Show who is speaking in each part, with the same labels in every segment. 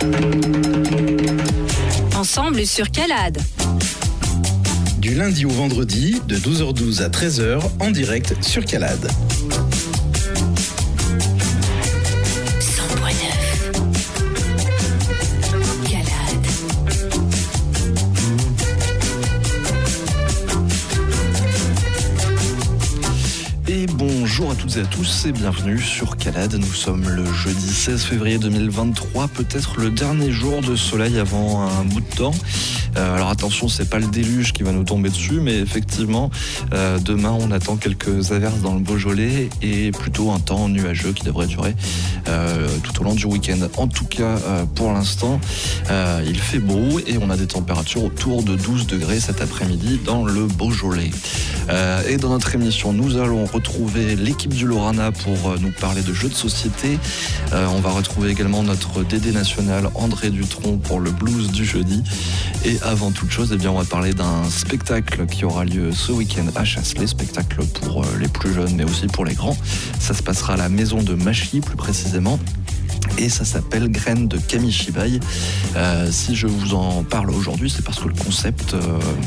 Speaker 1: Ensemble sur Calade.
Speaker 2: Du lundi au vendredi, de 12h12 à 13h, en direct sur Calade.
Speaker 3: Bonjour à toutes et à tous et bienvenue sur Calade. Nous sommes le jeudi 16 février 2023, peut-être le dernier jour de soleil avant un bout de temps. Alors attention, c'est pas le déluge qui va nous tomber dessus, mais effectivement, demain on attend quelques averses dans le Beaujolais et plutôt un temps nuageux qui devrait durer tout au long du week-end. En tout cas, pour l'instant, il fait beau et on a des températures autour de 12 degrés cet après-midi dans le Beaujolais. Et dans notre émission, nous allons retrouver l'équipe du Lorana pour nous parler de jeux de société. On va retrouver également notre Dédé national André Dutronc pour le blues du jeudi. Et avant toute chose, on va parler d'un spectacle qui aura lieu ce week-end à Chasselet, spectacle pour les plus jeunes mais aussi pour les grands. Ça se passera à la maison de Machy plus précisément. Et ça s'appelle Graines de Kamishibai. Si je vous en parle aujourd'hui, c'est parce que le concept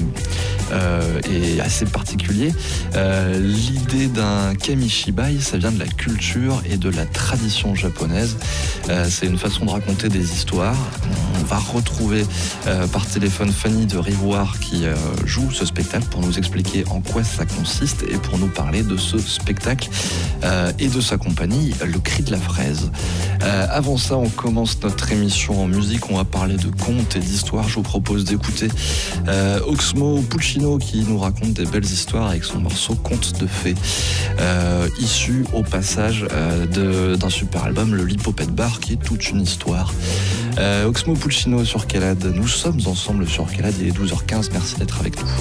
Speaker 3: est assez particulier. L'idée d'un Kamishibai, ça vient de la culture et de la tradition japonaise. C'est une façon de raconter des histoires. On va retrouver par téléphone Fanny de Rivoire qui joue ce spectacle pour nous expliquer en quoi ça consiste et pour nous parler de ce spectacle et de sa compagnie, Le Cri de la Fraise. Avant ça, on commence notre émission en musique. On va parler de contes et d'histoires. Je vous propose d'écouter Oxmo Puccino qui nous raconte des belles histoires avec son morceau Contes de fées, issu au passage d'un super album, le Lipopette Bar, qui est toute une histoire. Oxmo Puccino sur Calade. Nous sommes ensemble sur Calade. Il est 12h15. Merci d'être avec nous.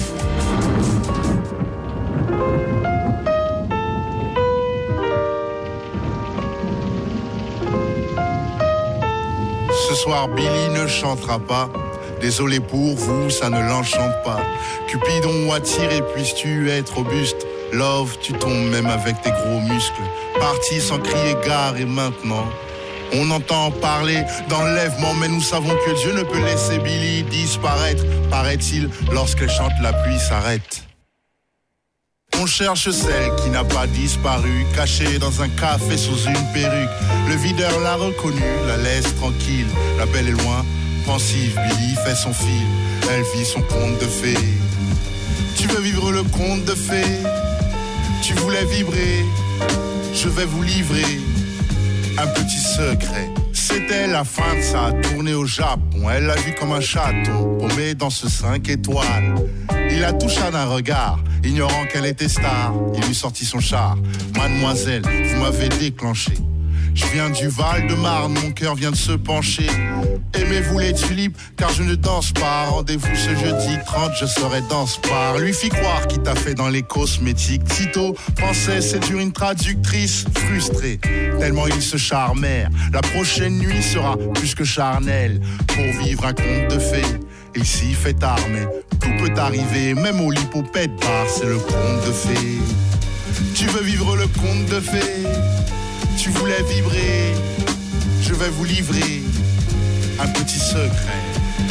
Speaker 4: Ce soir, Billy ne chantera pas. Désolé pour vous, ça ne l'enchante pas. Cupidon attiré, puisses-tu être robuste. Love, tu tombes même avec tes gros muscles. Parti sans crier gare et maintenant on entend parler d'enlèvement, mais nous savons que Dieu ne peut laisser Billy disparaître. Paraît-il, lorsqu'elle chante, la pluie s'arrête. On cherche celle qui n'a pas disparu, cachée dans un café sous une perruque. Le videur l'a reconnue, la laisse tranquille. La belle est loin, pensive, Billy fait son fil. Elle vit son conte de fées. Tu veux vivre le conte de fées? Tu voulais vibrer? Je vais vous livrer un petit secret. C'était la fin de sa tournée au Japon. Elle l'a vu comme un chaton, paumé dans ce 5 étoiles. Il la toucha d'un regard, ignorant qu'elle était star. Il lui sortit son char. Mademoiselle, vous m'avez déclenché. Je viens du Val-de-Marne, mon cœur vient de se pencher. Aimez-vous les tulipes, car je ne danse pas. Rendez-vous ce jeudi 30, je serai danse-par. Lui fit croire qu'il t'a fait dans les cosmétiques. Tito pensait séduire une traductrice frustrée, tellement ils se charmèrent. La prochaine nuit sera plus que charnelle. Pour vivre un conte de fées, il s'y fait tard, mais tout peut arriver. Même au Lipopette Bar, c'est le conte de fées. Tu veux vivre le conte de fées? Tu voulais vibrer? Je vais vous livrer un petit secret.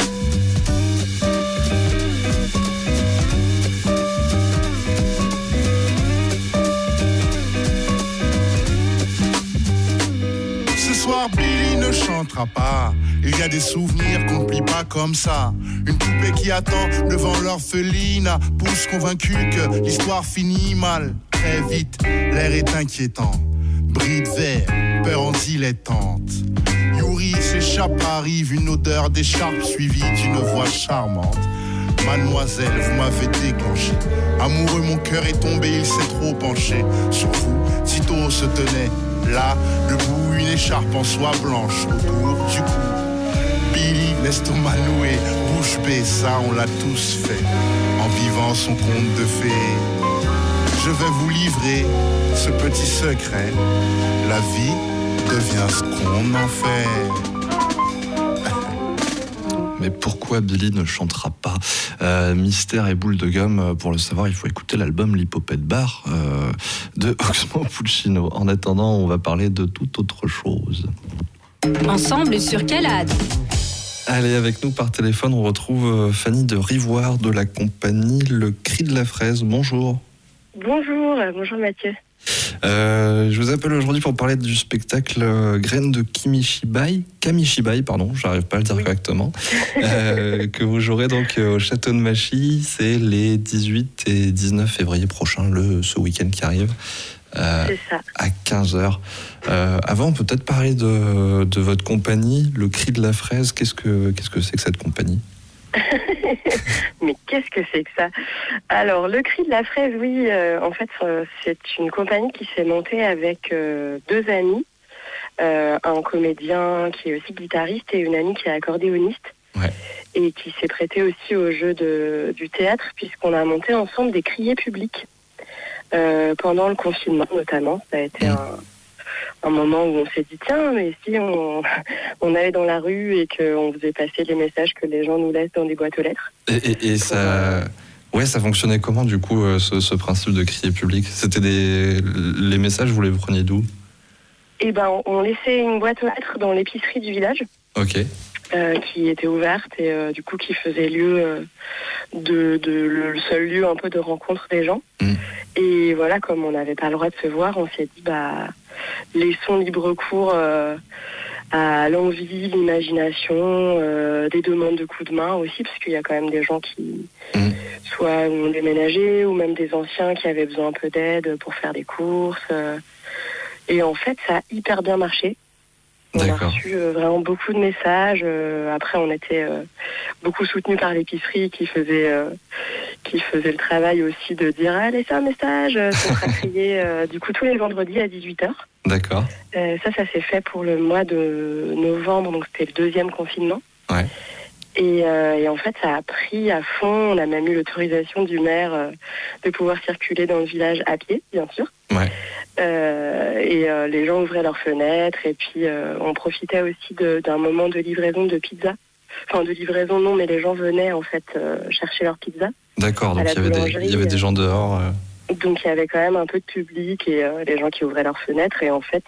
Speaker 4: Ce soir, Billy ne chantera pas. Il y a des souvenirs qu'on ne plie pas comme ça. Une poupée qui attend devant l'orphelinat, pousse convaincu que l'histoire finit mal. Très vite, l'air est inquiétant. Bris de verre, peur en dilettante. Yuri s'échappe, arrive une odeur d'écharpe suivie d'une voix charmante. Mademoiselle, vous m'avez déclenché. Amoureux, mon cœur est tombé, il s'est trop penché. Sur vous, Tito se tenait là, debout, une écharpe en soie blanche autour du cou. Billy, l'estomac noué, bouche bée, ça on l'a tous fait. En vivant son conte de fées, je vais vous livrer ce petit secret. La vie devient ce qu'on en fait.
Speaker 3: Mais pourquoi Billy ne chantera pas Mystère et boule de gomme, pour le savoir, il faut écouter l'album Lipopette Bar de Oxmo Puccino. En attendant, on va parler de toute autre chose.
Speaker 1: Ensemble sur Calade.
Speaker 3: Allez, avec nous par téléphone, on retrouve Fanny de Rivoire de la compagnie Le Cri de la Fraise. Bonjour.
Speaker 5: Bonjour Mathieu.
Speaker 3: Je vous appelle aujourd'hui pour parler du spectacle Graines de Kamishibai, j'arrive pas à le dire correctement, que vous jouerez donc au Château de Machy. C'est les 18 et 19 février prochains, ce week-end qui arrive.
Speaker 5: C'est ça.
Speaker 3: À 15h. Avant, on peut peut-être parler de votre compagnie, Le Cri de la Fraise. Qu'est-ce que c'est que cette compagnie ?
Speaker 5: Mais qu'est-ce que c'est que ça ? Alors, Le Cri de la Fraise, oui, en fait, c'est une compagnie qui s'est montée avec deux amis, un comédien qui est aussi guitariste et une amie qui est accordéoniste, et qui s'est prêtée aussi au jeu du théâtre, puisqu'on a monté ensemble des criers publics pendant le confinement, notamment. Ça a été un moment où on s'est dit tiens, mais si on allait dans la rue et qu'on faisait passer les messages que les gens nous laissent dans des boîtes aux lettres.
Speaker 3: Et ça, ça fonctionnait comment du coup ce principe de crier public ? C'était les messages, vous les preniez d'où ?
Speaker 5: Eh ben, on laissait une boîte aux lettres dans l'épicerie du village.
Speaker 3: Ok.
Speaker 5: Qui était ouverte et du coup qui faisait lieu le seul lieu un peu de rencontre des gens. Et voilà, comme on n'avait pas le droit de se voir, on s'est dit laissons libre cours à l'envie, l'imagination, des demandes de coups de main aussi, parce qu'il y a quand même des gens qui soit ont déménagé ou même des anciens qui avaient besoin un peu d'aide pour faire des courses. Et en fait, ça a hyper bien marché. On a reçu vraiment beaucoup de messages. Après, on était beaucoup soutenus par l'épicerie qui faisait le travail aussi de dire « Allez, c'est un message !» Ça sera crié du coup tous les vendredis à 18h.
Speaker 3: D'accord.
Speaker 5: Ça s'est fait pour le mois de novembre, donc c'était le deuxième confinement.
Speaker 3: Ouais.
Speaker 5: Et en fait, ça a pris à fond. On a même eu l'autorisation du maire de pouvoir circuler dans le village à pied, bien sûr.
Speaker 3: Ouais.
Speaker 5: Les gens ouvraient leurs fenêtres et puis on profitait aussi d'un moment de livraison de pizza. Enfin, de livraison non, mais les gens venaient en fait chercher leur pizza.
Speaker 3: D'accord, donc il y avait des gens dehors.
Speaker 5: Donc il y avait quand même un peu de public et les gens qui ouvraient leurs fenêtres. Et en fait,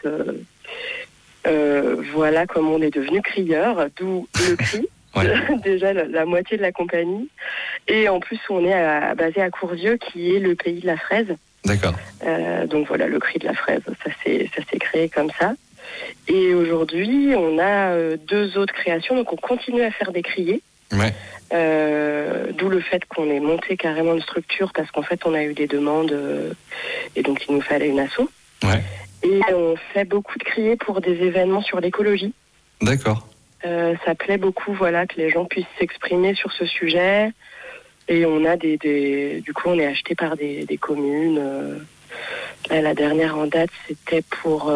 Speaker 5: voilà comment on est devenu crieur, d'où le cri. Déjà la moitié de la compagnie. Et en plus, on est basé à Courzieux, qui est le pays de la fraise.
Speaker 3: D'accord.
Speaker 5: Donc voilà, Le Cri de la Fraise, ça s'est créé comme ça. Et aujourd'hui, on a deux autres créations, donc on continue à faire des criers.
Speaker 3: Ouais.
Speaker 5: D'où le fait qu'on ait monté carrément une structure, parce qu'en fait, on a eu des demandes et donc il nous fallait une asso.
Speaker 3: Ouais.
Speaker 5: Et on fait beaucoup de criers pour des événements sur l'écologie.
Speaker 3: D'accord.
Speaker 5: Ça plaît beaucoup, voilà, que les gens puissent s'exprimer sur ce sujet. Et on a du coup, on est acheté par des communes. La dernière en date, c'était pour...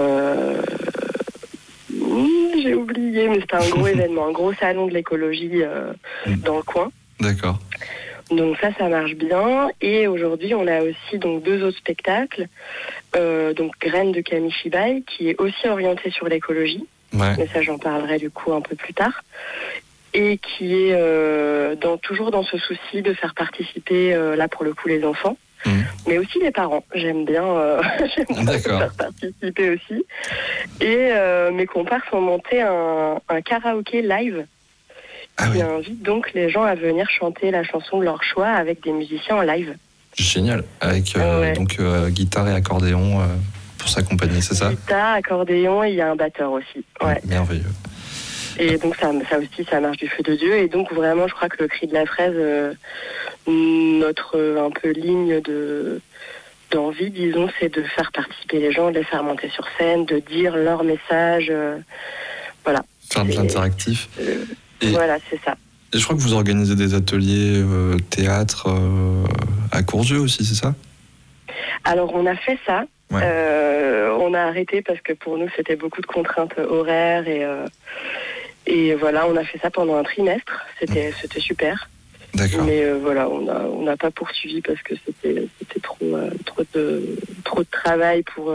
Speaker 5: j'ai oublié, mais c'était un gros événement, un gros salon de l'écologie dans le coin.
Speaker 3: D'accord.
Speaker 5: Donc ça marche bien. Et aujourd'hui, on a aussi donc deux autres spectacles. Donc Graines de Kamishibai, qui est aussi orienté sur l'écologie.
Speaker 3: Ouais.
Speaker 5: Mais ça, j'en parlerai du coup un peu plus tard. Et qui est toujours dans ce souci de faire participer, là pour le coup, les enfants, mais aussi les parents. J'aime bien faire participer aussi. Et mes compères sont montés un karaoké live qui invite donc les gens à venir chanter la chanson de leur choix avec des musiciens en live.
Speaker 3: Génial, avec donc guitare et accordéon pour s'accompagner, c'est ça ?
Speaker 5: Guitare, accordéon, et il y a un batteur aussi. Ouais.
Speaker 3: Merveilleux.
Speaker 5: Et donc ça aussi, ça marche du feu de Dieu. Et donc vraiment, je crois que Le Cri de la Fraise, notre un peu ligne d'envie, disons, c'est de faire participer les gens, de les faire monter sur scène, de dire leur message. Voilà.
Speaker 3: Faire de l'interactif.
Speaker 5: Voilà, c'est ça.
Speaker 3: Et je crois que vous organisez des ateliers théâtre à Courzieux aussi, c'est ça ?
Speaker 5: Alors on a fait ça. Ouais. On a arrêté parce que pour nous, c'était beaucoup de contraintes horaires et voilà, on a fait ça pendant un trimestre. C'était super.
Speaker 3: D'accord.
Speaker 5: Mais voilà, on n'a pas poursuivi parce que c'était trop de travail pour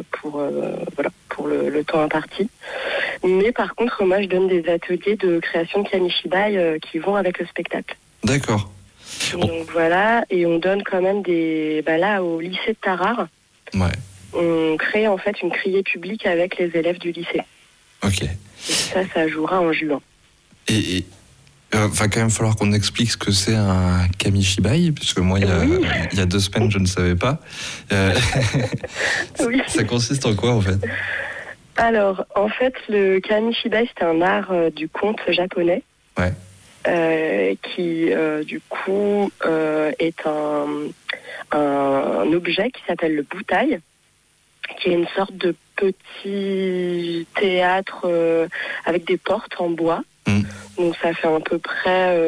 Speaker 5: le temps imparti. Mais par contre, moi, je donne des ateliers de création de Kamishibai qui vont avec le spectacle.
Speaker 3: D'accord.
Speaker 5: Donc voilà, et on donne quand même là, au lycée de Tarare.
Speaker 3: Ouais.
Speaker 5: On crée en fait une criée publique avec les élèves du lycée.
Speaker 3: Ok.
Speaker 5: Et ça jouera en juin.
Speaker 3: Et Va quand même falloir qu'on explique ce que c'est un kamishibai, puisque moi, il y a 2 semaines, je ne savais pas.
Speaker 5: Oui.
Speaker 3: Ça consiste en quoi, en fait ?
Speaker 5: Alors, en fait, le kamishibai, c'est un art du conte japonais.
Speaker 3: Ouais.
Speaker 5: Qui, du coup, est un objet qui s'appelle le butai, qui est une sorte de petit théâtre avec des portes en bois. Donc ça fait à peu près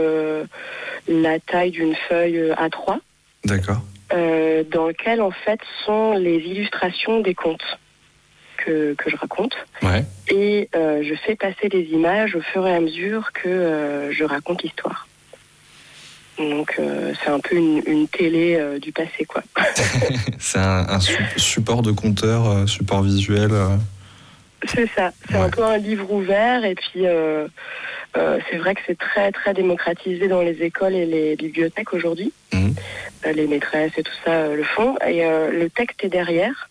Speaker 5: la taille d'une feuille A3.
Speaker 3: D'accord.
Speaker 5: Dans lequel en fait sont les illustrations des contes que je raconte.
Speaker 3: Ouais.
Speaker 5: Et je fais passer les images au fur et à mesure que je raconte l'histoire. Donc c'est un peu une télé du passé, quoi.
Speaker 3: C'est un support de conteur, support visuel.
Speaker 5: C'est ça, c'est un peu un livre ouvert, et puis c'est vrai que c'est très très démocratisé dans les écoles et les bibliothèques aujourd'hui. Les maîtresses et tout ça le font, et le texte est derrière.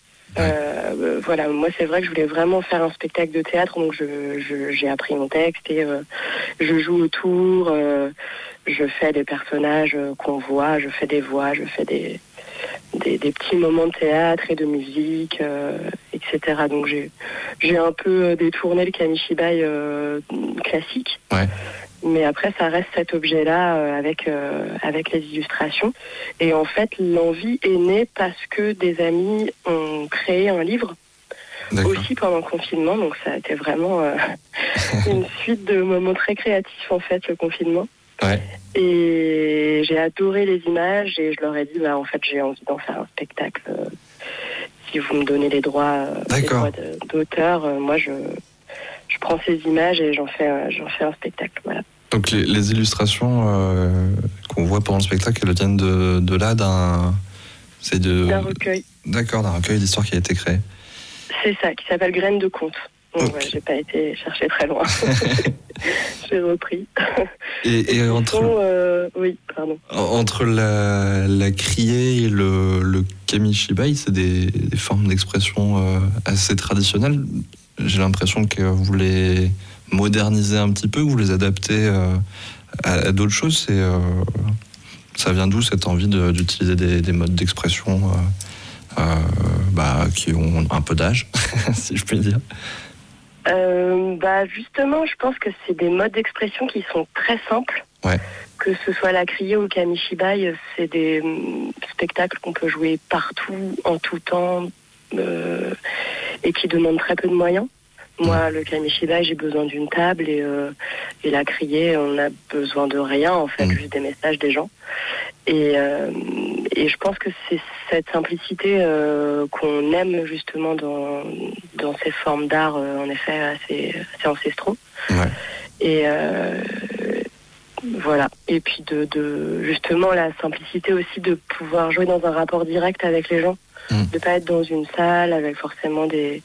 Speaker 5: Voilà, moi c'est vrai que je voulais vraiment faire un spectacle de théâtre, donc j'ai appris mon texte et je joue autour, je fais des personnages qu'on voit, je fais des voix, je fais des petits moments de théâtre et de musique, etc. Donc j'ai un peu détourné le kamishibai classique. Ouais. Mais après, ça reste cet objet-là avec les illustrations. Et en fait, l'envie est née parce que des amis ont créé un livre. D'accord. Aussi pendant le confinement. Donc ça a été vraiment une suite de moments très créatifs, en fait, le confinement. Ouais. Et j'ai adoré les images et je leur ai dit, en fait, j'ai envie d'en faire un spectacle. Si vous me donnez les droits, d'auteur, moi, je prends ces images et j'en fais un spectacle. Voilà.
Speaker 3: Donc les illustrations qu'on voit pendant le spectacle, elles viennent de là, d'un
Speaker 5: recueil.
Speaker 3: D'accord, d'un recueil d'histoires qui a été créé.
Speaker 5: C'est ça, qui s'appelle Graines de conte. Donc okay. J'ai pas été chercher très loin. J'ai repris.
Speaker 3: Et entre
Speaker 5: oui, pardon.
Speaker 3: Entre la criée et le kamishibai, c'est des formes d'expression assez traditionnelles. J'ai l'impression que vous les modernisez un petit peu, vous les adaptez à d'autres choses. Ça vient d'où cette envie d'utiliser des modes d'expression qui ont un peu d'âge, si je puis dire?
Speaker 5: Justement, je pense que c'est des modes d'expression qui sont très simples.
Speaker 3: Ouais.
Speaker 5: Que ce soit la criée ou le kamishibai, c'est des spectacles qu'on peut jouer partout, en tout temps, et qui demandent très peu de moyens. Moi, le kamishibai, j'ai besoin d'une table, et la criée, on a besoin de rien, en fait, juste des messages des gens. Et je pense que c'est cette simplicité qu'on aime justement dans ces formes d'art, en effet, assez ancestraux. Ouais. Et voilà. Et puis de justement la simplicité aussi de pouvoir jouer dans un rapport direct avec les gens, de pas être dans une salle avec forcément des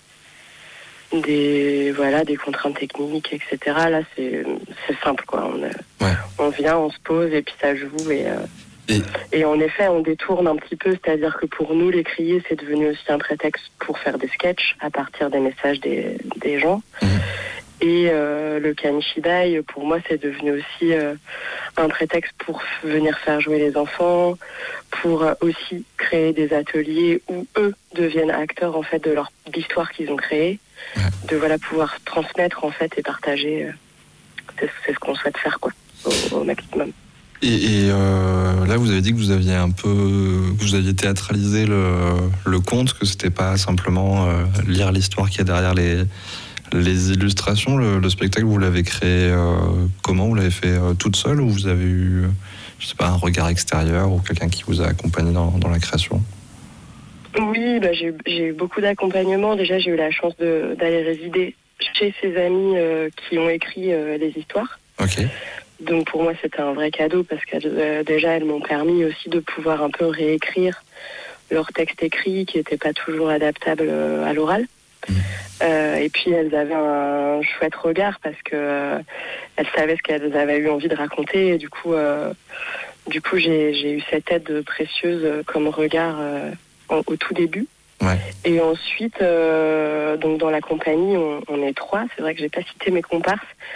Speaker 5: contraintes techniques, etc. Là, c'est simple, quoi. On vient, on se pose et puis ça joue et en effet, on détourne un petit peu, c'est-à-dire que pour nous, les criers, c'est devenu aussi un prétexte pour faire des sketchs à partir des messages des gens. Et le kamishibai, pour moi, c'est devenu aussi un prétexte pour venir faire jouer les enfants, pour aussi créer des ateliers où eux deviennent acteurs, en fait, de l'histoire qu'ils ont créée, de pouvoir transmettre, en fait, et partager. C'est ce qu'on souhaite faire, quoi, au maximum.
Speaker 3: Et là, vous avez dit que vous aviez théâtralisé le conte, que c'était pas simplement lire l'histoire qu'il y a derrière les illustrations. Le spectacle, vous l'avez créé comment? Vous l'avez fait toute seule, ou vous avez eu, je sais pas, un regard extérieur ou quelqu'un qui vous a accompagné dans la création?
Speaker 5: Oui, j'ai eu beaucoup d'accompagnement. Déjà, j'ai eu la chance d'aller résider chez ces amis qui ont écrit les histoires. Ok. Donc pour moi, c'était un vrai cadeau parce que déjà, elles m'ont permis aussi de pouvoir un peu réécrire leur texte écrit qui n'était pas toujours adaptable à l'oral. Et puis elles avaient un chouette regard parce que elles savaient ce qu'elles avaient eu envie de raconter, et du coup j'ai eu cette aide précieuse comme regard au tout début. Ouais. Et ensuite donc dans la compagnie on est 3, c'est vrai que j'ai pas cité mes comparses,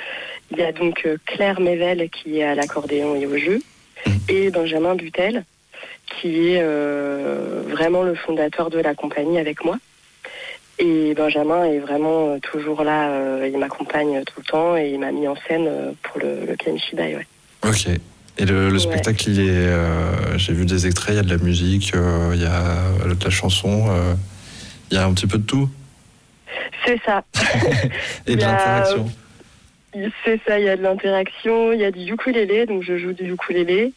Speaker 5: Il y a donc Claire Mével qui est à l'accordéon et au jeu, et Benjamin Butel qui est vraiment le fondateur de la compagnie avec moi. Et Benjamin est vraiment toujours là, il m'accompagne tout le temps et il m'a mis en scène pour le Kamishibai, ouais.
Speaker 3: Ok. Et le spectacle, il est, j'ai vu des extraits, il y a de la musique, il y a de la chanson, il y a un petit peu de tout.
Speaker 5: C'est ça.
Speaker 3: Et de l'interaction.
Speaker 5: C'est ça, il y a de l'interaction, il y a du ukulélé, donc je joue du ukulélé.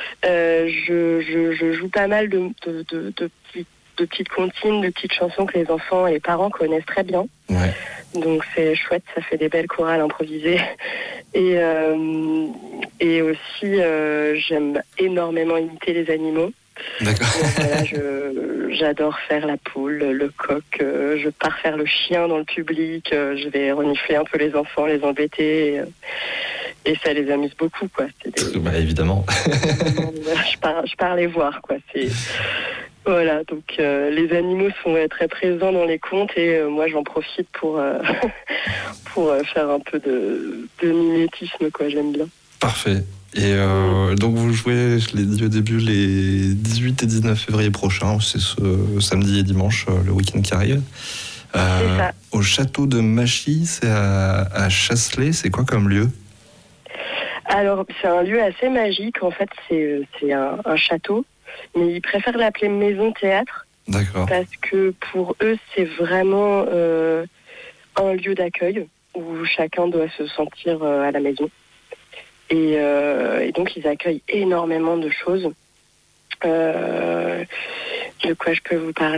Speaker 5: Je joue pas mal de petites comptines, de petites chansons que les enfants et les parents connaissent très bien.
Speaker 3: Ouais.
Speaker 5: Donc c'est chouette, ça fait des belles chorales improvisées. Et aussi, j'aime énormément imiter les animaux.
Speaker 3: D'accord.
Speaker 5: Donc, voilà, j'adore faire la poule, le coq, je pars faire le chien dans le public, je vais renifler un peu les enfants, les embêter, et ça les amuse beaucoup, quoi.
Speaker 3: Bah, évidemment.
Speaker 5: je pars les voir, quoi. Voilà, donc les animaux sont très présents dans les contes et moi j'en profite pour faire un peu de mimétisme, quoi, j'aime bien.
Speaker 3: Parfait. Et donc vous jouez, je l'ai dit au début, les 18 et 19 février prochains, c'est ce samedi et dimanche, le week-end qui arrive.
Speaker 5: C'est ça.
Speaker 3: Au château de Machy, c'est à Chasselet, c'est quoi comme lieu ?
Speaker 5: Alors c'est un lieu assez magique, en fait c'est un château, mais ils préfèrent l'appeler maison théâtre.
Speaker 3: D'accord.
Speaker 5: Parce que pour eux c'est vraiment un lieu d'accueil où chacun doit se sentir à la maison. Et donc, ils accueillent énormément de choses. De quoi je peux vous parler ?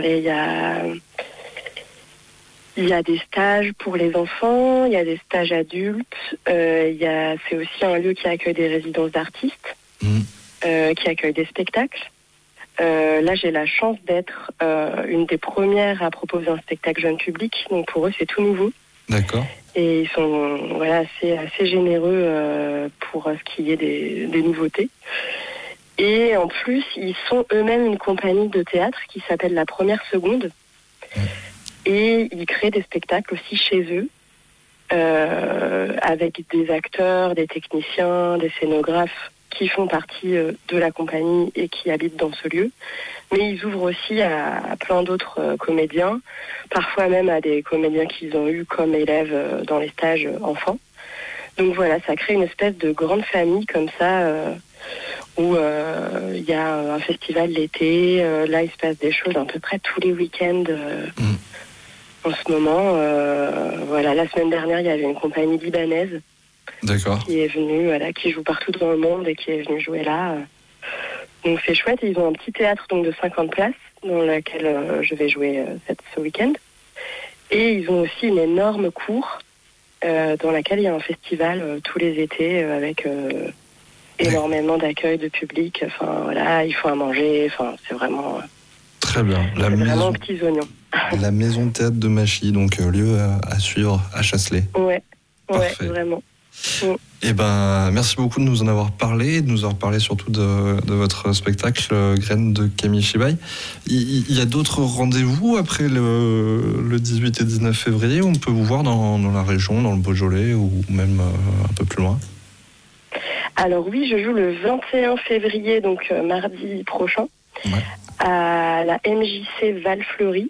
Speaker 5: Il y a des stages pour les enfants, il y a des stages adultes. C'est aussi un lieu qui accueille des résidences d'artistes, qui accueille des spectacles. Là, j'ai la chance d'être une des premières à proposer un spectacle jeune public. Donc, pour eux, c'est tout nouveau.
Speaker 3: D'accord.
Speaker 5: Et ils sont assez généreux pour ce qui est des nouveautés. Et en plus, ils sont eux-mêmes une compagnie de théâtre qui s'appelle La Première Seconde. Et ils créent des spectacles aussi chez eux, avec des acteurs, des techniciens, des scénographes qui font partie de la compagnie et qui habitent dans ce lieu. Mais ils ouvrent aussi à plein d'autres comédiens, parfois même à des comédiens qu'ils ont eus comme élèves dans les stages enfants. Donc voilà, ça crée une espèce de grande famille comme ça, où il y a un festival l'été, là il se passe des choses à peu près tous les week-ends en ce moment. Voilà, la semaine dernière, il y avait une compagnie libanaise.
Speaker 3: D'accord. Qui
Speaker 5: est venue, qui joue partout dans le monde et qui est venue jouer là. Donc c'est chouette, ils ont un petit théâtre donc, de 50 places dans lequel je vais jouer ce week-end. Et ils ont aussi une énorme cour dans laquelle il y a un festival tous les étés avec énormément d'accueil de public. Enfin voilà, il faut à manger, enfin c'est vraiment...
Speaker 3: Très bien.
Speaker 5: Vraiment petits oignons.
Speaker 3: La maison de théâtre de Machy, donc lieu à suivre à Chasselet.
Speaker 5: Ouais,
Speaker 3: parfait.
Speaker 5: Vraiment.
Speaker 3: Eh ben, merci beaucoup de nous en avoir parlé, de nous avoir parlé surtout de votre spectacle Graines de Kamishibai. Il y a d'autres rendez-vous après le 18 et 19 février où on peut vous voir dans la région, dans le Beaujolais ou même un peu plus loin?
Speaker 5: Alors oui, je joue le 21 février, donc mardi prochain, à la MJC Val-Fleury.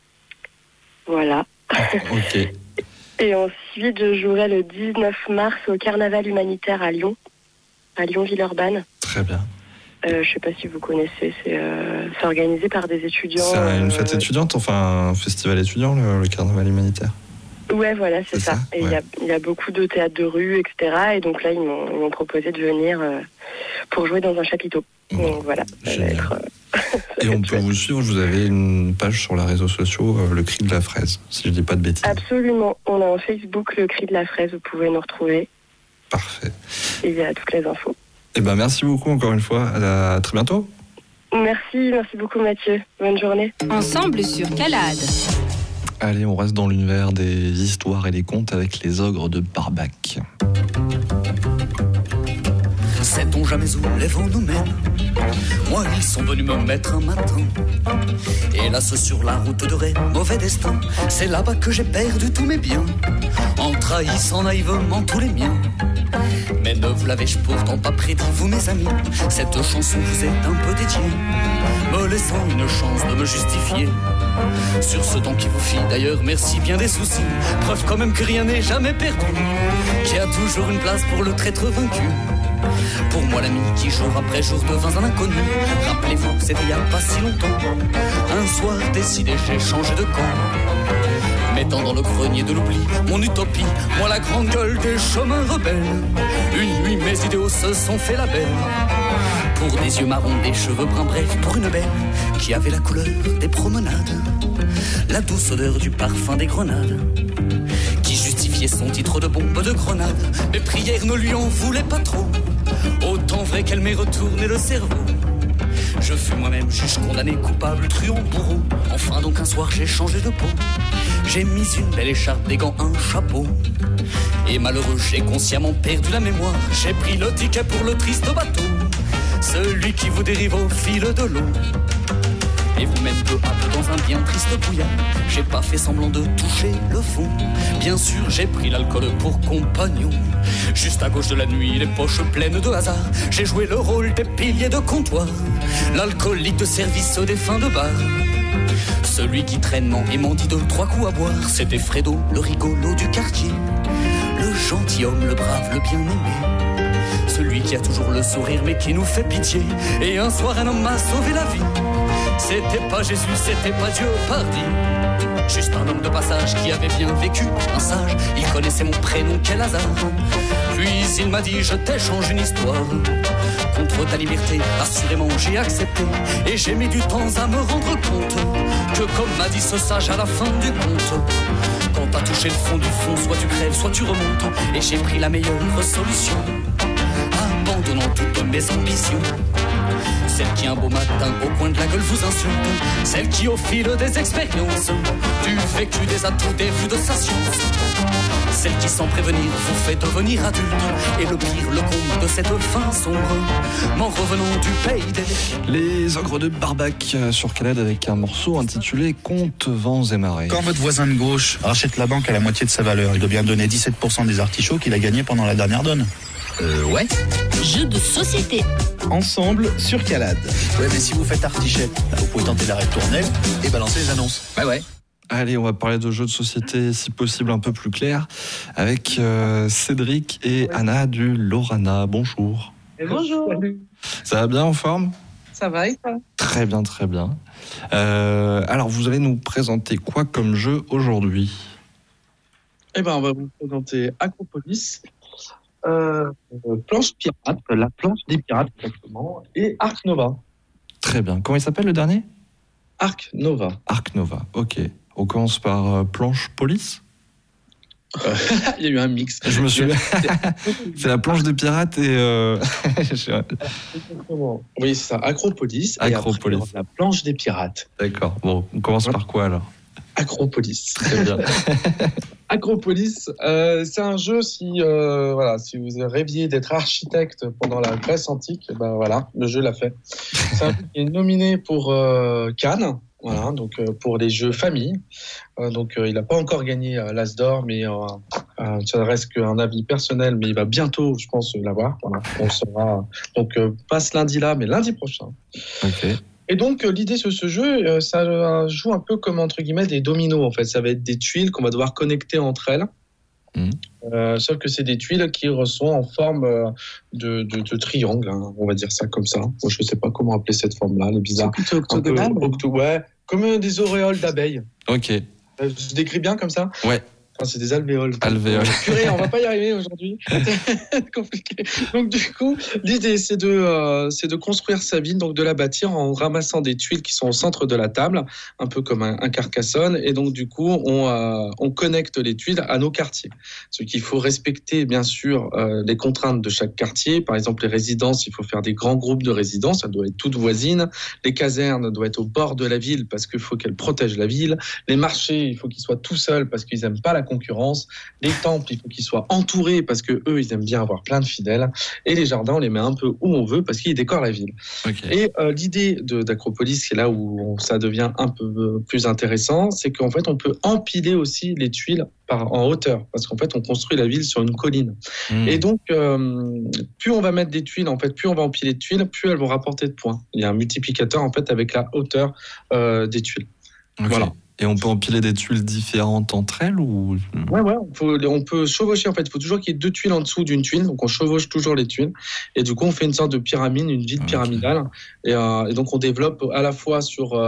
Speaker 5: Voilà.
Speaker 3: Ok.
Speaker 5: Et ensuite, je jouerai le 19 mars au Carnaval humanitaire à Lyon, Villeurbanne.
Speaker 3: Très bien.
Speaker 5: Je ne sais pas si vous connaissez, c'est organisé par des étudiants.
Speaker 3: C'est une fête étudiante, enfin un festival étudiant, le Carnaval humanitaire.
Speaker 5: Ouais, voilà, c'est ça. Et
Speaker 3: ouais.
Speaker 5: il y a beaucoup de théâtre de rue, etc. Et donc là, ils m'ont proposé de venir pour jouer dans un chapiteau. Donc voilà, ça va être...
Speaker 3: Et on peut vous suivre, vous avez une page sur les réseaux sociaux, Le Cri de la Fraise, si je ne dis pas de bêtises.
Speaker 5: Absolument, on a un Facebook, Le Cri de la Fraise, vous pouvez nous retrouver.
Speaker 3: Parfait.
Speaker 5: Et il y a toutes les infos.
Speaker 3: Eh ben, merci beaucoup encore une fois, à très bientôt.
Speaker 5: Merci beaucoup Mathieu, bonne journée.
Speaker 1: Ensemble sur Calade.
Speaker 3: Allez, on reste dans l'univers des histoires et des contes avec les ogres de Barbac.
Speaker 6: Sait-on jamais où les vents nous mènent? Moi, ils sont venus me mettre un matin. Hélas, sur la route de Ré, mauvais destin. C'est là-bas que j'ai perdu tous mes biens, en trahissant naïvement tous les miens. ne vous l'avais-je pourtant pas prédit, vous mes amis. Cette chanson vous est un peu dédiée, me laissant une chance de me justifier sur ce temps qui vous fit d'ailleurs merci bien des soucis. Preuve quand même que rien n'est jamais perdu, qu'il y a toujours une place pour le traître vaincu. Pour moi l'ami qui jour après jour devint un inconnu. Rappelez-vous, c'était il y a pas si longtemps. Un soir décidé, j'ai changé de camp, mettant dans le grenier de l'oubli mon utopie, moi la grande gueule des chemins rebelles. Une nuit mes idéaux se sont fait la belle, pour des yeux marrons, des cheveux bruns, bref, pour une belle qui avait la couleur des promenades, la douce odeur du parfum des grenades, qui justifiait son titre de bombe de grenade. Mes prières ne lui en voulaient pas trop, autant vrai qu'elle m'ait retourné le cerveau. Je fus moi-même juge, condamné, coupable, truand, bourreau. Enfin donc un soir j'ai changé de peau, j'ai mis une belle écharpe, des gants, un chapeau. Et malheureux, j'ai consciemment perdu la mémoire. J'ai pris le ticket pour le triste bateau, celui qui vous dérive au fil de l'eau. Et vous mène peu à peu dans un bien triste brouillard. J'ai pas fait semblant de toucher le fond. Bien sûr, j'ai pris l'alcool pour compagnon. Juste à gauche de la nuit, les poches pleines de hasard, j'ai joué le rôle des piliers de comptoir, l'alcoolique de service des fins de bar, celui qui traînement et mendie de 3 coups à boire. C'était Fredo, le rigolo du quartier, le gentilhomme, le brave, le bien-aimé, celui qui a toujours le sourire mais qui nous fait pitié. Et un soir un homme m'a sauvé la vie. C'était pas Jésus, c'était pas Dieu, pardi, juste un homme de passage qui avait bien vécu, un sage. Il connaissait mon prénom, quel hasard. Puis il m'a dit, je t'échange une histoire contre ta liberté. Assurément j'ai accepté, et j'ai mis du temps à me rendre compte que, comme m'a dit ce sage à la fin du conte, quand t'as touché le fond du fond, soit tu crèves, soit tu remontes. Et j'ai pris la meilleure solution, abandonnant toutes mes ambitions. Celle qui un beau matin au coin de la gueule vous insulte, celle qui au fil des expériences, du vécu, des atouts, des vues de sa science, celle qui sans prévenir vous fait devenir adulte. Et le pire, le comble de cette fin sombre, m'en revenant du pays des...
Speaker 3: Les ogres de Barbac sur Calade avec un morceau intitulé Contes, vents et marées.
Speaker 2: Quand votre voisin de gauche rachète la banque à la moitié de sa valeur, il doit bien donner 17% des artichauts qu'il a gagnés pendant la dernière donne.
Speaker 1: Ouais. Jeu de société.
Speaker 2: Ensemble sur Calade.
Speaker 7: Ouais, mais si vous faites artichet, vous pouvez tenter l'arrêt de tournelle et balancer les annonces.
Speaker 1: Ouais.
Speaker 3: Allez, on va parler de jeux de société, si possible un peu plus clair, avec Cédric et Anna du Lorana. Bonjour.
Speaker 8: Bonjour.
Speaker 3: Ça va bien, en forme ?
Speaker 8: Ça va et toi ?
Speaker 3: Très bien, très bien. Alors, vous allez nous présenter quoi comme jeu aujourd'hui ?
Speaker 8: Eh ben, on va vous présenter Acropolis, Planche Pirate, la planche des pirates exactement, et Ark Nova.
Speaker 3: Très bien. Comment il s'appelle le dernier ?
Speaker 8: Ark Nova.
Speaker 3: Ark Nova, ok. On commence par Planche Police ?
Speaker 8: Il y a eu un mix.
Speaker 3: Je me suis... C'est la planche des pirates et...
Speaker 8: Oui, c'est ça, Acropolis.
Speaker 3: Acropolis.
Speaker 8: Et après, la planche des pirates.
Speaker 3: D'accord. Bon, on commence par quoi alors ?
Speaker 8: Acropolis.
Speaker 3: Très bien.
Speaker 8: Acropolis, c'est un jeu si vous rêviez d'être architecte pendant la Grèce antique, ben voilà, le jeu l'a fait. C'est un jeu qui est nominé pour Cannes, voilà, donc pour les jeux famille. Il n'a pas encore gagné l'As d'or, mais ça reste qu'un avis personnel, mais il va bientôt, je pense, l'avoir. Voilà. On saura. Donc pas ce lundi-là, mais lundi prochain.
Speaker 3: Ok.
Speaker 8: Et donc, l'idée sur ce jeu, ça joue un peu comme, entre guillemets, des dominos, en fait. Ça va être des tuiles qu'on va devoir connecter entre elles. Sauf que c'est des tuiles qui sont en forme de triangle, hein, on va dire ça comme ça. Moi, je ne sais pas comment appeler cette forme-là, elle est bizarre. C'est plutôt octogonale. Ouais, comme des auréoles d'abeilles.
Speaker 3: Ok.
Speaker 8: Je décris bien comme ça ?
Speaker 3: Ouais.
Speaker 8: Enfin, c'est des alvéoles.
Speaker 3: Alvéoles.
Speaker 8: Purée, on va pas y arriver aujourd'hui. C'est compliqué. Donc du coup, l'idée c'est de construire sa ville, donc de la bâtir en ramassant des tuiles qui sont au centre de la table, un peu comme un Carcassonne. Et donc du coup, on connecte les tuiles à nos quartiers. Ce qu'il faut respecter, bien sûr, les contraintes de chaque quartier. Par exemple, les résidences, il faut faire des grands groupes de résidences. Ça doit être toutes voisines. Les casernes doivent être au bord de la ville parce qu'il faut qu'elles protègent la ville. Les marchés, il faut qu'ils soient tout seuls parce qu'ils n'aiment pas la concurrence. Les temples, il faut qu'ils soient entourés parce que eux, ils aiment bien avoir plein de fidèles. Et les jardins, on les met un peu où on veut parce qu'ils décorent la ville. Okay. Et l'idée d'Acropolis, c'est là où ça devient un peu plus intéressant, c'est qu'en fait, on peut empiler aussi les tuiles en hauteur, parce qu'en fait, on construit la ville sur une colline. Et donc, plus on va mettre des tuiles, en fait, plus on va empiler de tuiles, plus elles vont rapporter de points. Il y a un multiplicateur, en fait, avec la hauteur des tuiles.
Speaker 3: Okay. Voilà. Et on peut empiler des tuiles différentes entre elles ou...
Speaker 8: Ouais, on peut chevaucher, en fait. Il faut toujours qu'il y ait 2 tuiles en dessous d'une tuile, donc on chevauche toujours les tuiles. Et du coup, on fait une sorte de pyramide, une ville pyramidale. Et donc, on développe à la fois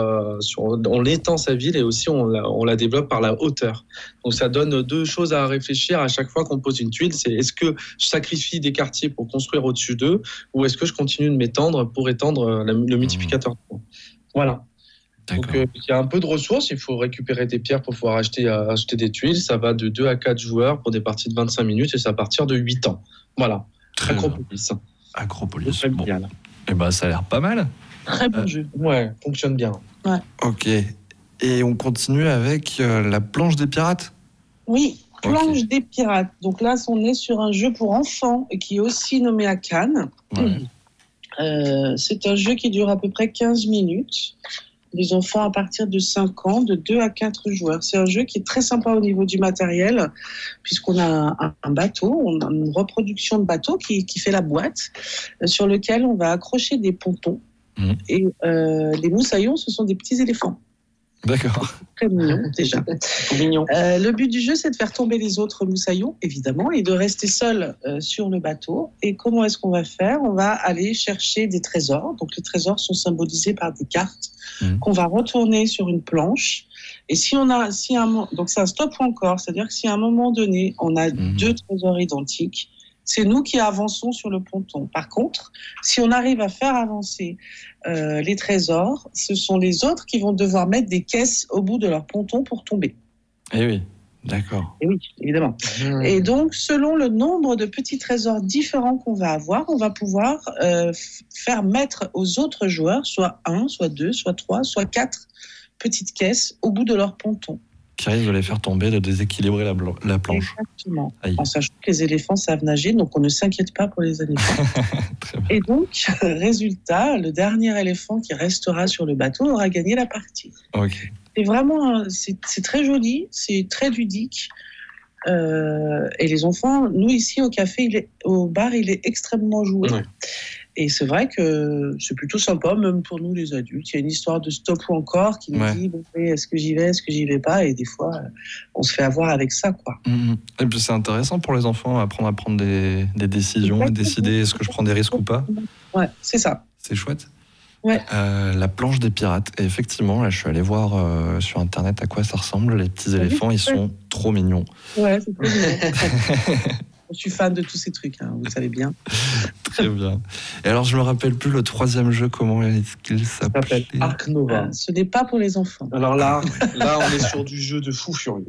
Speaker 8: on étend sa ville et aussi on la développe par la hauteur. Donc, ça donne 2 choses à réfléchir à chaque fois qu'on pose une tuile. C'est est-ce que je sacrifie des quartiers pour construire au-dessus d'eux ou est-ce que je continue de m'étendre pour étendre le multiplicateur. Voilà. Donc, il y a un peu de ressources. Il faut récupérer des pierres pour pouvoir acheter des tuiles. Ça va de 2 à 4 joueurs pour des parties de 25 minutes et c'est à partir de 8 ans. Voilà. Acropolis.
Speaker 3: Acropolis. Bon. Et ben, ça a l'air pas mal.
Speaker 9: Très bon jeu.
Speaker 8: Ouais, fonctionne bien.
Speaker 9: Ouais.
Speaker 3: Ok. Et on continue avec la planche des pirates.
Speaker 9: Oui, planche des pirates. Donc là, on est sur un jeu pour enfants qui est aussi nommé à Cannes. Ouais. C'est un jeu qui dure à peu près 15 minutes. Les enfants à partir de 5 ans, de 2 à 4 joueurs. C'est un jeu qui est très sympa au niveau du matériel, puisqu'on a un bateau, on a une reproduction de bateau qui fait la boîte, sur lequel on va accrocher des pontons. Et les moussaillons, ce sont des petits éléphants.
Speaker 3: D'accord.
Speaker 9: Très mignon, déjà.
Speaker 8: Mignon.
Speaker 9: Le but du jeu, c'est de faire tomber les autres moussaillons, évidemment, et de rester seul sur le bateau. Et comment est-ce qu'on va faire ? On va aller chercher des trésors. Donc, les trésors sont symbolisés par des cartes qu'on va retourner sur une planche. Et donc c'est un stop ou encore, c'est-à-dire que si à un moment donné, on a 2 trésors identiques, c'est nous qui avançons sur le ponton. Par contre, si on arrive à faire avancer les trésors, ce sont les autres qui vont devoir mettre des caisses au bout de leur ponton pour tomber.
Speaker 3: Eh oui, d'accord.
Speaker 9: Et oui, évidemment. Et donc, selon le nombre de petits trésors différents qu'on va avoir, on va pouvoir faire mettre aux autres joueurs soit 1, soit 2, soit 3, soit 4 petites caisses au bout de leur ponton.
Speaker 3: Qui risque de les faire tomber, de déséquilibrer la planche.
Speaker 9: Exactement. En sachant que les éléphants savent nager, donc on ne s'inquiète pas pour les éléphants. Et donc, résultat, le dernier éléphant qui restera sur le bateau aura gagné la partie.
Speaker 3: Ok.
Speaker 9: C'est vraiment, c'est très joli, c'est très ludique. Et les enfants, nous ici au bar, il est extrêmement joué. Ouais. Et c'est vrai que c'est plutôt sympa, même pour nous les adultes. Il y a une histoire de stop ou encore qui nous dit est-ce que j'y vais, est-ce que j'y vais pas, et des fois on se fait avoir avec ça, quoi.
Speaker 3: Et puis c'est intéressant pour les enfants apprendre à prendre des décisions, et décider est-ce que je prends des risques ou pas.
Speaker 9: Ouais, c'est ça.
Speaker 3: C'est chouette.
Speaker 9: Ouais.
Speaker 3: La planche des pirates. Et effectivement, là, je suis allé voir sur internet à quoi ça ressemble. Les petits éléphants, ils sont trop mignons.
Speaker 9: Ouais, c'est trop mignon. Je suis fan de tous ces trucs, hein, vous le savez bien.
Speaker 3: Très bien. Et alors, je me rappelle plus le 3e jeu, comment est-ce qu'il s'appelle ?
Speaker 8: Ark Nova.
Speaker 9: Ce n'est pas pour les enfants.
Speaker 8: Alors là, on est sur du jeu de fou furieux.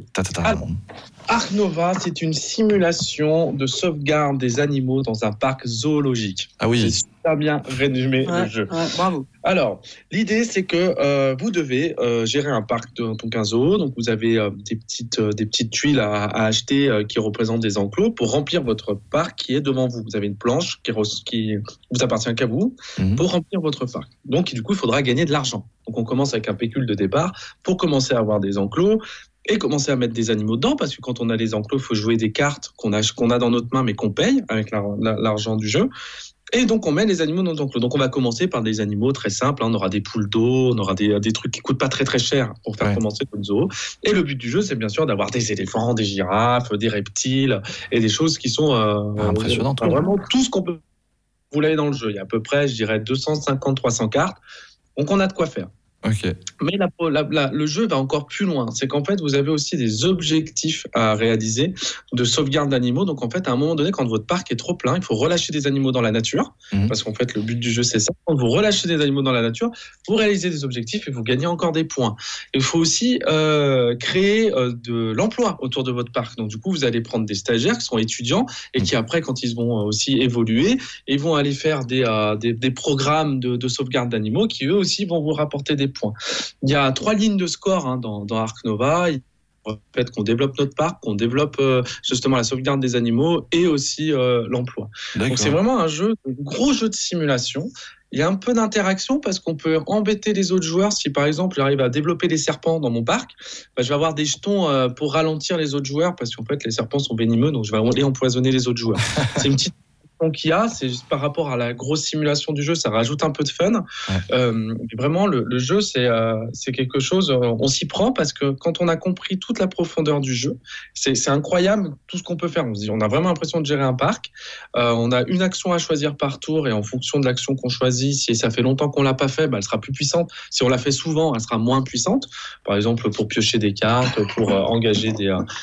Speaker 8: Ark Nova, c'est une simulation de sauvegarde des animaux dans un parc zoologique.
Speaker 3: Ah oui.
Speaker 8: C'est super bien résumé le jeu.
Speaker 9: Ouais, bravo.
Speaker 8: Alors, l'idée, c'est que vous devez gérer un parc donc un zoo. Donc, vous avez des petites tuiles à acheter qui représentent des enclos pour remplir votre parc qui est devant vous. Vous avez une planche qui vous appartient qu'à vous pour remplir votre parc. Donc, du coup, il faudra gagner de l'argent. Donc, on commence avec un pécule de départ pour commencer à avoir des enclos et commencer à mettre des animaux dedans, parce que quand on a les enclos, il faut jouer des cartes qu'on a dans notre main mais qu'on paye avec l'argent du jeu. Et donc, on met les animaux dans nos enclos. Donc, on va commencer par des animaux très simples. On aura des poules d'eau, on aura des trucs qui coûtent pas très, très cher pour faire commencer notre zoo. Et le but du jeu, c'est bien sûr d'avoir des éléphants, des girafes, des reptiles et des choses qui sont
Speaker 3: impressionnantes.
Speaker 8: Vraiment tout ce qu'on peut. Vous l'avez dans le jeu. Il y a à peu près, je dirais, 250-300 cartes. Donc, on a de quoi faire.
Speaker 3: Okay.
Speaker 8: Mais le jeu va encore plus loin. C'est qu'en fait, vous avez aussi des objectifs à réaliser de sauvegarde d'animaux. Donc, en fait, à un moment donné, quand votre parc est trop plein, il faut relâcher des animaux dans la nature. Parce qu'en fait, le but du jeu, c'est ça. Quand vous relâchez des animaux dans la nature, vous réalisez des objectifs et vous gagnez encore des points. Il faut aussi créer de l'emploi autour de votre parc. Donc, du coup, vous allez prendre des stagiaires qui sont étudiants et qui, après, quand ils vont aussi évoluer, ils vont aller faire des programmes de sauvegarde d'animaux qui, eux aussi, vont vous rapporter des points. Il y a 3 lignes de score dans Ark Nova. Il le fait qu'on développe notre parc, qu'on développe justement la sauvegarde des animaux et aussi l'emploi.
Speaker 3: D'accord.
Speaker 8: Donc c'est vraiment un gros jeu de simulation. Il y a un peu d'interaction parce qu'on peut embêter les autres joueurs. Si par exemple j'arrive à développer des serpents dans mon parc, je vais avoir des jetons pour ralentir les autres joueurs parce qu'en fait les serpents sont venimeux, donc je vais aller empoisonner les autres joueurs. C'est une petite qu'il y a, c'est juste par rapport à la grosse simulation du jeu, ça rajoute un peu de fun. Vraiment, le jeu, c'est quelque chose, on s'y prend parce que quand on a compris toute la profondeur du jeu, c'est incroyable tout ce qu'on peut faire. On a vraiment l'impression de gérer un parc. On a une action à choisir par tour et en fonction de l'action qu'on choisit, si ça fait longtemps qu'on l'a pas fait, elle sera plus puissante. Si on l'a fait souvent, elle sera moins puissante. Par exemple, pour piocher des cartes, pour engager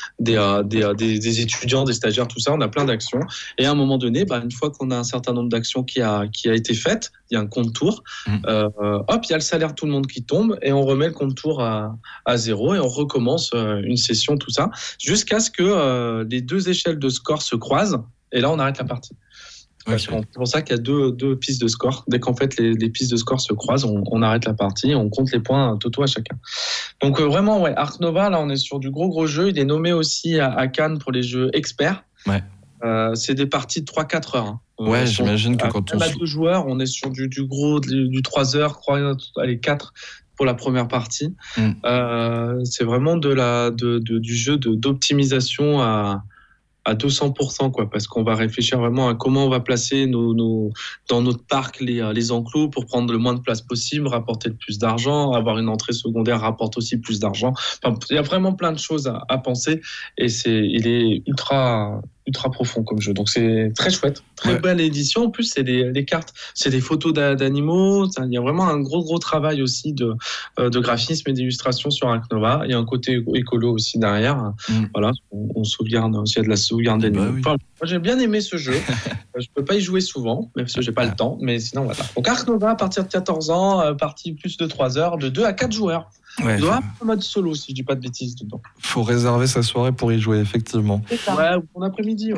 Speaker 8: des étudiants, des stagiaires, tout ça, on a plein d'actions. Et à un moment donné, une fois qu'on a un certain nombre d'actions qui a été faite, il y a un compte tour, il y a le salaire de tout le monde qui tombe et on remet le compte tour à 0 et on recommence une session, tout ça, jusqu'à ce que les deux échelles de score se croisent et là on arrête la partie. C'est pour ça qu'il y a deux pistes de score. Dès qu'en fait les pistes de score se croisent, on arrête la partie et on compte les points totaux à chacun. Donc vraiment, Ark Nova, là on est sur du gros jeu. Il est nommé aussi à Cannes pour les jeux experts. Ouais. C'est des parties de 3-4 heures.
Speaker 3: Ouais, j'imagine que quand on...
Speaker 8: à 2 joueurs, on est sur du gros, du 3 heures, 4 pour la première partie. C'est vraiment du jeu d'optimisation à 200%, quoi, parce qu'on va réfléchir vraiment à comment on va placer dans notre parc les enclos pour prendre le moins de place possible, rapporter le plus d'argent, avoir une entrée secondaire rapporte aussi plus d'argent. Il y a vraiment plein de choses à penser et il est ultra profond comme jeu. Donc c'est très chouette, très belle édition. En plus, c'est des cartes, c'est des photos d'animaux. Il y a vraiment un gros travail aussi de graphisme et d'illustration sur Ark Nova. Il y a un côté écolo aussi derrière. Voilà, on sauvegarde aussi, il y a de la sauvegarde d'animaux. Moi, j'ai bien aimé ce jeu. Je peux pas y jouer souvent, même si j'ai pas le temps. Mais sinon, voilà. Donc Ark Nova à partir de 14 ans, partie plus de 3 heures, de 2 à 4 joueurs. Il doit avoir un mode solo, si je dis pas de bêtises dedans.
Speaker 3: Faut réserver sa soirée pour y jouer, effectivement.
Speaker 8: Ouais, ou en après-midi.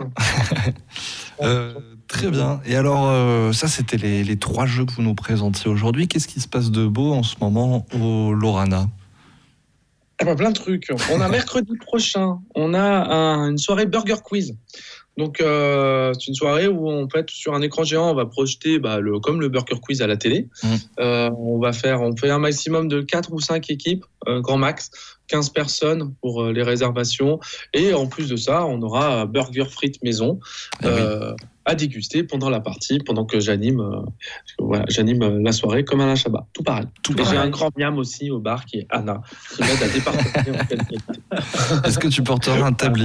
Speaker 3: Très bien. Et alors, ça, c'était les 3 jeux que vous nous présentiez aujourd'hui. Qu'est-ce qui se passe de beau en ce moment au Lorana ?
Speaker 8: Plein de trucs. On a mercredi prochain, on a une soirée Burger Quiz. Donc, c'est une soirée où, en fait, sur un écran géant, on va projeter comme le Burger Quiz à la télé. On fait un maximum de 4 ou 5 équipes, grand max, 15 personnes pour les réservations. Et en plus de ça, on aura burger frites maison à déguster pendant la partie, pendant que j'anime la soirée comme Alain Chabat. Tout pareil. J'ai un grand miam aussi au bar qui est Anna, qui m'aide à départager en qualité.
Speaker 3: Est-ce que tu porteras un tablier ?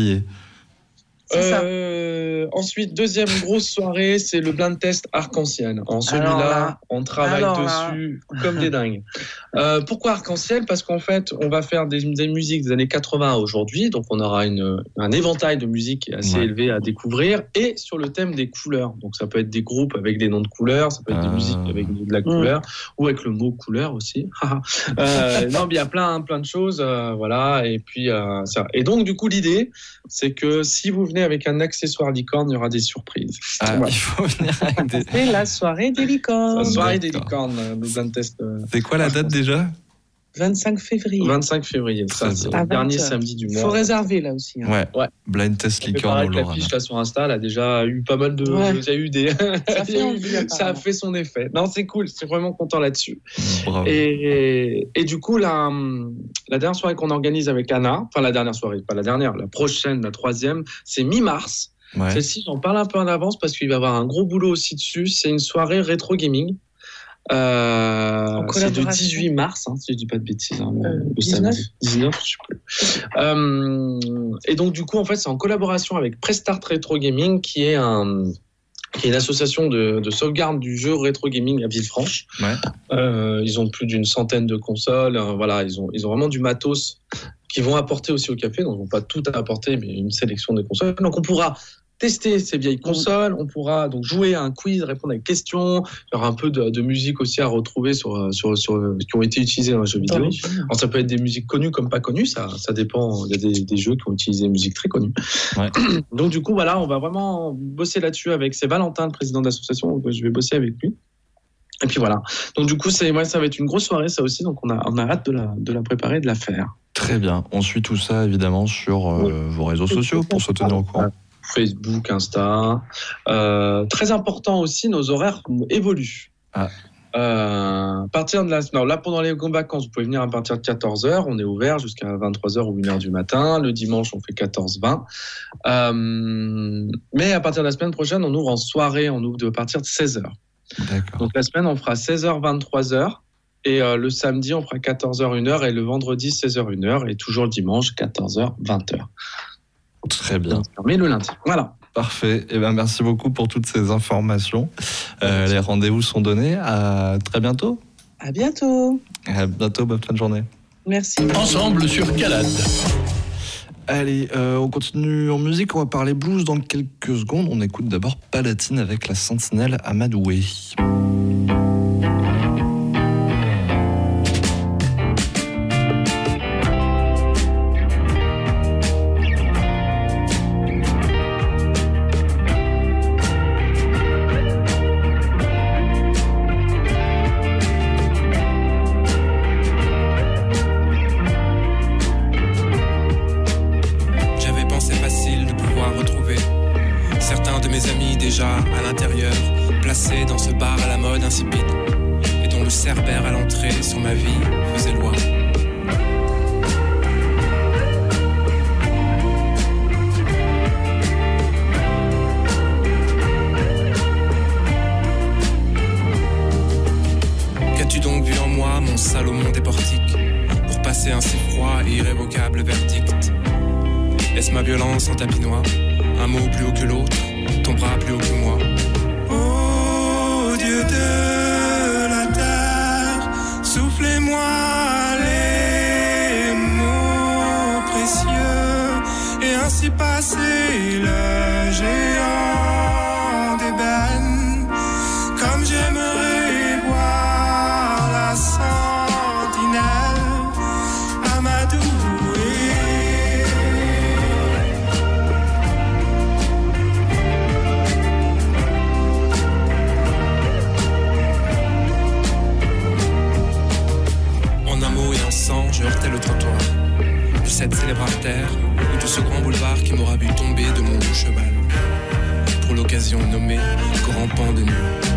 Speaker 8: Ensuite, deuxième grosse soirée, c'est le blind test Arc-en-Ciel. Celui-là, on travaille dessus comme des dingues. Pourquoi Arc-en-Ciel ? Parce qu'en fait, on va faire des musiques des années 80 à aujourd'hui, donc on aura un éventail de musiques assez élevé à découvrir, et sur le thème des couleurs. Donc ça peut être des groupes avec des noms de couleurs, ça peut être des musiques avec de la couleur, ou avec le mot couleur aussi. Non, mais il y a plein de choses, voilà. Et puis ça. Et donc du coup, l'idée, c'est que si vous venez avec un accessoire licorne, il y aura des surprises.
Speaker 3: Il faut venir avec des...
Speaker 9: C'est la soirée des licornes.
Speaker 8: La soirée des licornes, le blind test.
Speaker 3: C'est quoi la date déjà ?
Speaker 9: 25 février.
Speaker 8: 25 février, ça c'est le dernier samedi du mois.
Speaker 9: Il faut réserver là aussi.
Speaker 3: Ouais. Blind test licorne au Lorana.
Speaker 8: La fiche là sur Insta, elle a déjà eu pas mal de... Il y a eu des... ça a fait son effet. Non, c'est cool, c'est vraiment content là-dessus.
Speaker 3: Bravo.
Speaker 8: Et du coup, la dernière soirée qu'on organise avec Anna, enfin la dernière soirée, pas la dernière, la prochaine, la 3e, c'est mi-mars. Celle-ci, j'en parle un peu en avance parce qu'il va y avoir un gros boulot aussi dessus. C'est une soirée rétro gaming. C'est le 18 mars, si je dis pas de bêtises. 19, je sais plus. Et donc du coup, en fait, c'est en collaboration avec Prestart Retro Gaming, qui est une association de sauvegarde du jeu rétro gaming à Villefranche. Ils ont plus d'une centaine de consoles. Voilà, ils ont vraiment du matos qu'ils vont apporter aussi au café. Donc, ils vont pas tout apporter, mais une sélection de consoles. Donc, on pourra tester ces vieilles consoles, on pourra donc jouer à un quiz, répondre à des questions, il y aura un peu de musique aussi à retrouver sur qui ont été utilisées dans les jeux vidéo. Alors ça peut être des musiques connues comme pas connues, ça dépend, il y a des jeux qui ont utilisé des musiques très connues. Donc du coup voilà, on va vraiment bosser là-dessus avec Valentin, le président de l'association, donc je vais bosser avec lui. Et puis voilà. Donc du coup ça va être une grosse soirée ça aussi, donc on a hâte de la préparer, de la faire.
Speaker 3: Très bien. On suit tout ça évidemment sur vos réseaux sociaux pour se tenir au courant.
Speaker 8: Facebook, Insta. Très important aussi, nos horaires évoluent. À partir de là, pendant les vacances, vous pouvez venir à partir de 14h. On est ouvert jusqu'à 23h ou 1h du matin. Le dimanche, on fait 14-20. Mais à partir de la semaine prochaine, on ouvre en soirée. On ouvre à partir de 16h.
Speaker 3: D'accord.
Speaker 8: Donc la semaine, on fera 16h, 23h. Et le samedi, on fera 14h, 1h. Et le vendredi, 16h, 1h. Et toujours le dimanche, 14h, 20h.
Speaker 3: Très bien.
Speaker 8: Mais le lundi. Voilà.
Speaker 3: Parfait. Eh ben, merci beaucoup pour toutes ces informations. Les rendez-vous sont donnés. À très bientôt.
Speaker 9: À bientôt.
Speaker 3: À bientôt. Bonne fin de journée.
Speaker 9: Merci.
Speaker 2: Ensemble sur Calade.
Speaker 3: Allez, on continue en musique. On va parler blues dans quelques secondes. On écoute d'abord Palatine avec la sentinelle Amadoué.
Speaker 10: Dans ce bar à la mode insipide et dont le cerbère à l'entrée sur ma vie faisait loi. Qu'as-tu donc vu en moi, mon Salomon des portiques, pour passer un si froid et irrévocable verdict? Est-ce ma violence en tapinois, un mot plus haut que l'autre, ton bras plus haut que moi? Dieu de la terre, soufflez-moi les mots précieux et ainsi passer le géant d'ébène, comme j'aimerais voir la sentinelle Amadoué. Je heurtais le trottoir de cette célèbre artère ou de ce grand boulevard qui m'aura vu tomber de mon cheval, pour l'occasion nommé Grand Pan de Nuit.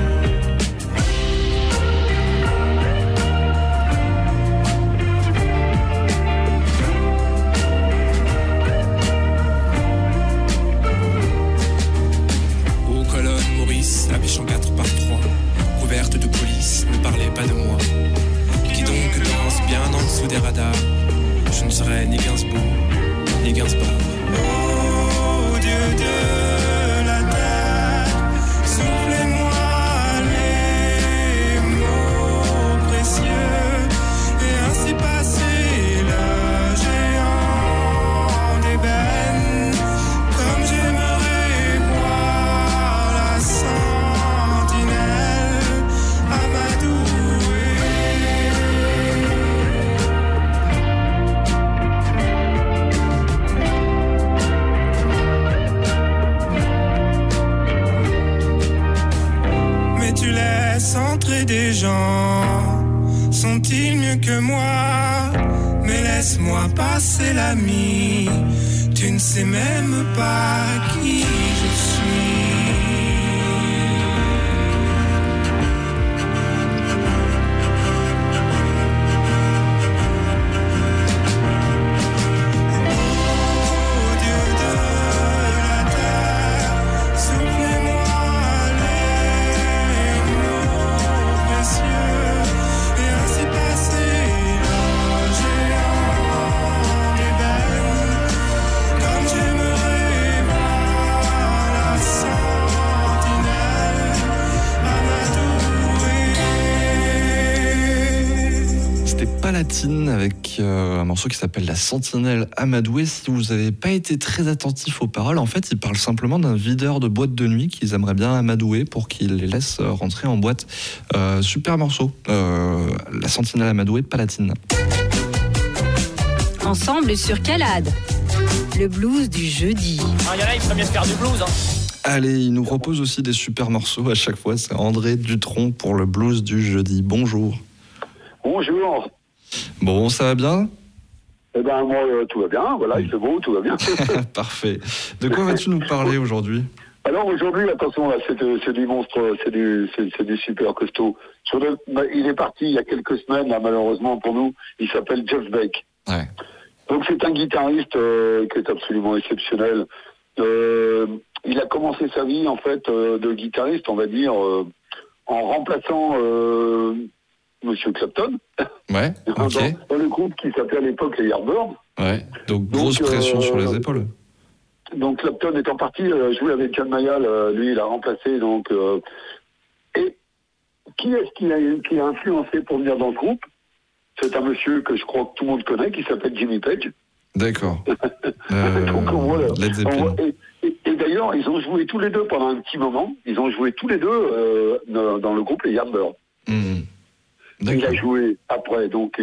Speaker 10: Aux colonnes Maurice, affichant 4x3, couvertes de police, ne parlez pas de moi. Qui donc danse bien en dessous des radars? Je ne serai ni Gainsbourg, ni Gainsbourg. Oh Dieu de la terre, soufflez-moi les mots précieux et ainsi passer le géant d'ébène, comme j'aimerais voir la sentinelle Amadoué. Tu laisses entrer des gens, sont-ils mieux que moi? Mais laisse-moi passer l'ami, tu ne sais même pas qui je suis.
Speaker 3: Palatine avec un morceau qui s'appelle La Sentinelle Amadoué. Si vous n'avez pas été très attentif aux paroles, en fait, ils parlent simplement d'un videur de boîte de nuit qu'ils aimeraient bien amadouer pour qu'il les laisse rentrer en boîte. Super morceau. La Sentinelle Amadoué, Palatine.
Speaker 1: Ensemble sur Calade, le blues du jeudi.
Speaker 11: Il y en a, il ferait bien se faire du blues.
Speaker 3: Allez, il nous propose aussi des super morceaux à chaque fois. C'est André Dutronc pour le blues du jeudi. Bonjour.
Speaker 12: Bonjour.
Speaker 3: Bon, ça va bien ?
Speaker 11: Eh ben moi, tout va bien, voilà, il fait beau, tout va bien.
Speaker 3: Parfait. De quoi vas-tu nous parler aujourd'hui ?
Speaker 11: Alors aujourd'hui, attention, là, c'est du monstre, c'est du super costaud. Il est parti il y a quelques semaines, là, malheureusement pour nous, il s'appelle Jeff Beck.
Speaker 3: Ouais.
Speaker 11: Donc c'est un guitariste qui est absolument exceptionnel. Il a commencé sa vie, en fait, de guitariste, on va dire, en remplaçant Monsieur Clapton.
Speaker 3: Ouais, ok.
Speaker 11: Dans le groupe qui s'appelait à l'époque les Yardbirds.
Speaker 3: Ouais, donc grosse pression sur les épaules.
Speaker 11: Donc Clapton étant parti jouer avec John Mayall, lui il a remplacé donc. Et qui est-ce qui a influencé pour venir dans le groupe ? C'est un monsieur que je crois que tout le monde connaît qui s'appelle Jimmy Page.
Speaker 3: D'accord.
Speaker 11: Donc voilà.
Speaker 3: Led Zeppelin.
Speaker 11: Et d'ailleurs ils ont joué tous les deux pendant un petit moment. Ils ont joué tous les deux dans le groupe les Yardbirds. Il a joué après, donc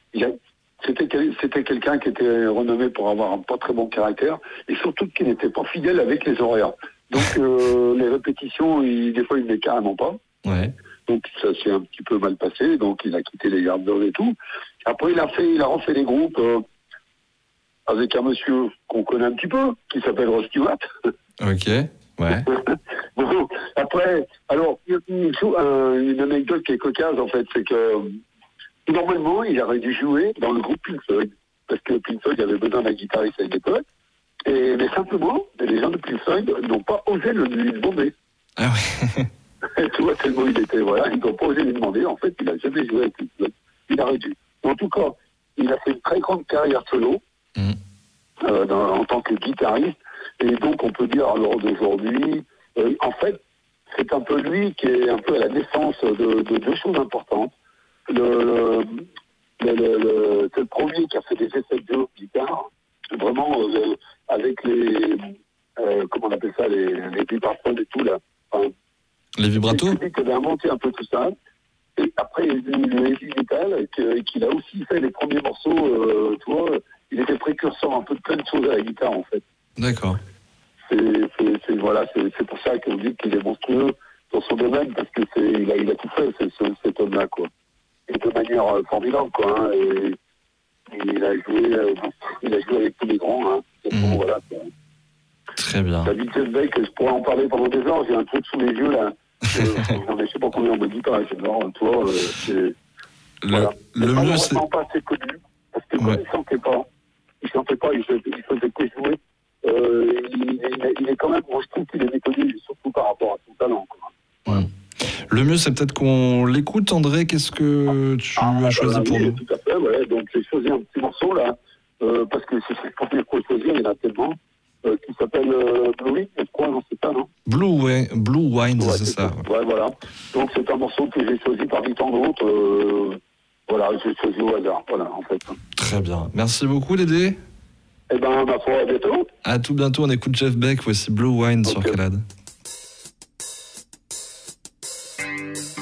Speaker 11: c'était quelqu'un qui était renommé pour avoir un pas très bon caractère et surtout qui n'était pas fidèle avec les horaires. Donc les répétitions, des fois il n'est carrément pas.
Speaker 3: Ouais.
Speaker 11: Donc ça s'est un petit peu mal passé, donc il a quitté les Yardbirds et tout. Après il a refait des groupes avec un monsieur qu'on connaît un petit peu, qui s'appelle Ross Stewart.
Speaker 3: Ok, ouais.
Speaker 11: Bon, après, alors, il y a une anecdote qui est cocasse, en fait, c'est que normalement, il aurait dû jouer dans le groupe Pink Floyd, parce que Pink Floyd avait besoin d'un guitariste à l'époque, mais simplement, les gens de Pink Floyd n'ont pas osé lui demander.
Speaker 3: Ah oui.
Speaker 11: Tu vois, tellement il était, voilà, ils n'ont pas osé lui demander, en fait, il n'a jamais joué avec Pink Floyd. Il aurait dû. En tout cas, il a fait une très grande carrière solo, en tant que guitariste, et donc on peut dire, à l'heure d'aujourd'hui, en fait, c'est un peu lui qui est un peu à la naissance de deux choses importantes. C'est le premier qui a fait des essais de jeu de guitare, vraiment avec les comment on appelle ça, les vibraphones et tout là. Enfin,
Speaker 3: les vibratos.
Speaker 11: C'est lui qui avait inventé un peu tout ça. Et après, il y a eu le heavy metal, qu'il a aussi fait les premiers morceaux, tu vois, il était précurseur un peu de plein de choses à la guitare en fait.
Speaker 3: D'accord.
Speaker 11: C'est pour ça qu'on dit qu'il est monstrueux dans son domaine, parce que il a tout fait, cet homme-là, quoi. Et de manière formidable, quoi. Hein, et il a joué avec tous les grands, hein. Voilà, quoi.
Speaker 3: Très bien.
Speaker 11: David Jeff Beck, je pourrais en parler pendant des heures, j'ai un truc sous les yeux, là. J'en ai je sais pas combien on me dit pas, toi, voilà.
Speaker 3: Le mieux, c'est...
Speaker 11: pas assez connu, parce que il chantait pas, il faisait que jouer. Il est quand même, moi je trouve qu'il est méconnu, surtout par rapport à son talent, quoi. Ouais.
Speaker 3: Le mieux, c'est peut-être qu'on l'écoute. André, qu'est-ce que tu as choisi pour nous ?
Speaker 11: Tout à fait, ouais. Donc j'ai choisi un petit morceau là, parce que c'est le premier qu'on choisir, il y en a tellement, qui s'appelle Blue Wine, je crois, non, c'est ça, non ?
Speaker 3: Blue Wine, c'est ça.
Speaker 11: Ouais, voilà. Donc c'est un morceau que j'ai choisi parmi tant d'autres. Voilà, j'ai choisi au hasard, voilà, en fait.
Speaker 3: Très bien. Merci beaucoup, Dédé.
Speaker 11: Eh ben, ma foi, à bientôt.
Speaker 3: À tout bientôt, on écoute Jeff Beck, voici Blue Wine sur Calade.